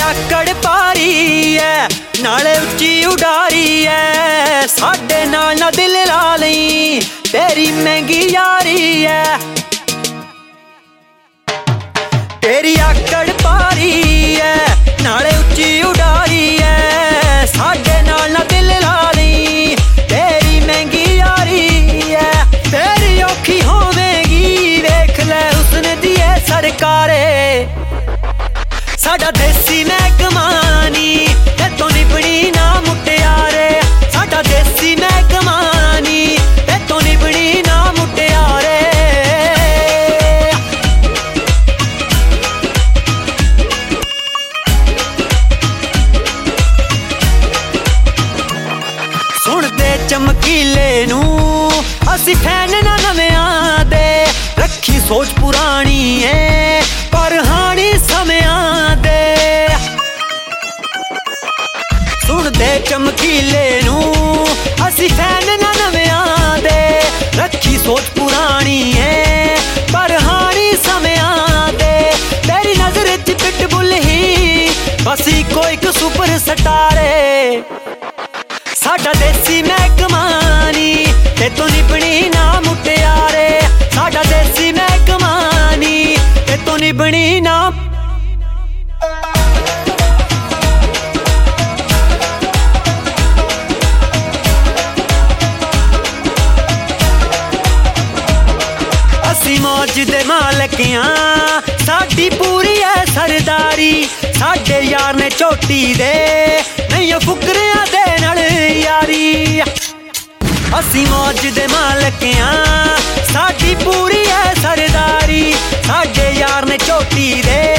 आकड़ पारी है नाले उच्ची उडारी है, साडे नाल ना दिल ला लई तेरी महंगी यारी है। तेरी आकड़ पारी है नाले उच्ची उडारी है, साडे नाल ना दिल ला लई तेरी महंगी यारी है। तेरी औखी होवेगी वेख लै हुस्न दी है सरकारे, साडा देसी महकमानी ते तो निभनी ना मुटियारे, साडा देसी महकमानी ते तो निभनी ना मुटियारे। सुनते चमकीले नू असी फैन ना नव्यां दे, रखी सोच पुरानी है पर हानी समयां दे। सुनते चमकीले नू असी फैन ना नव्यां दे, रखी सोच पुरानी है पर हानी समयां दे। तेरी नजर च पिटबुल ही बस इको एक सुपर स्टारे, साडा देसी महकमानी ते तो निभनी ना मुटियारे, साडा देसी महकमानी ते तो निभनी ना। असी मौज दे मालकियां साडी पूरी है सरदारी, साडे यार ने चोटी दे नहीं फुकरियां दे नाल यारी। असी मौज दे मालकियां साडी पूरी है सरदारी, साडे यार ने चोटी दे